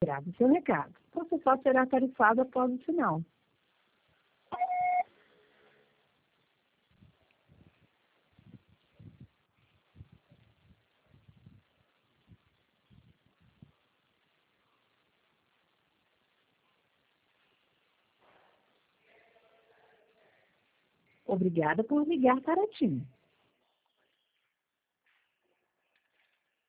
Grave seu recado. Você só será tarifado após o sinal. Obrigada por ligar para a TIM.